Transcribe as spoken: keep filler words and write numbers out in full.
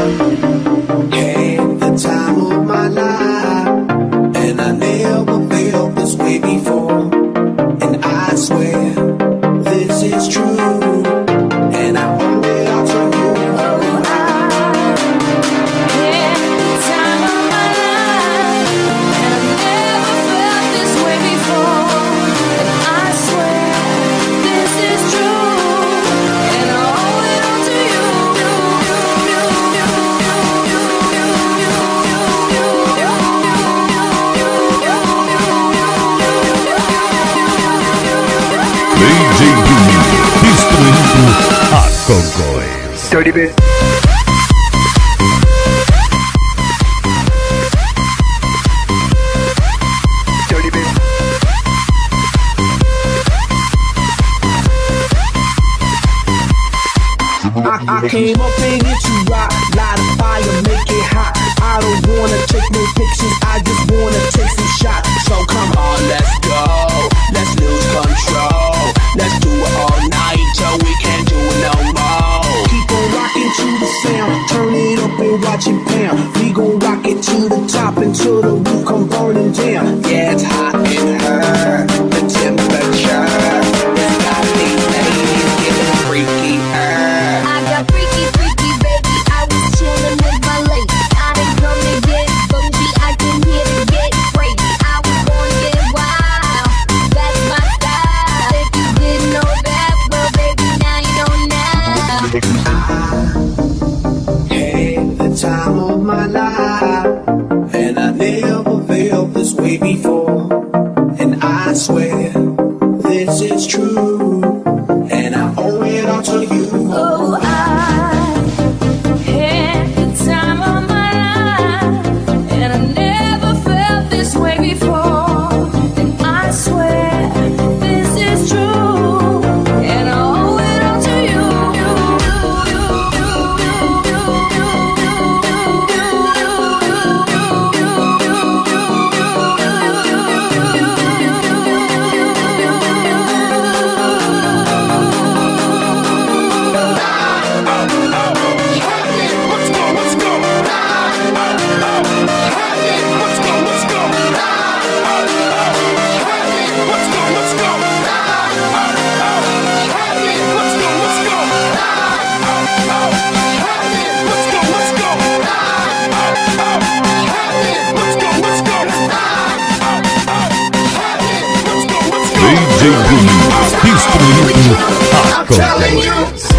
Had the time of my life, and I never felt this way before. And I swear this is true, and I owe it all to you. Oh, I had the time of my life, and I never felt this way before. And I swear this is true, and I owe it all to you. D J Bruninho, destruindo a Concorrência. Dirty bit. Dirty bit. I, I came up in here to rock, light a fire, make it hot. I don't wanna take no pictures, I just wanna take some shots. So come on, let's go, let's lose control. Let's do it all night till we can't do it no more. Keep on rocking to the sound, turn it up and watch it pound. We gon' rock it to the top until the roof come burning down. Yeah, it's hot in her, the temperature. It's got these ladies getting freaky. I got freaky, freaky, baby. I was chillin' with my lady. I didn't come to get bougie, I came here to get crazy. I was born to get wild, that's my style. If you didn't know that, well, baby, now you know now. Had the time of my life, and I never felt this way before. And I swear this is true, and I owe it all to you. Oh, I had the time of my life, and I never felt this way before. And I swear this is true, and I owe it all to you. D J Bruninho, destruindo a Concorrência.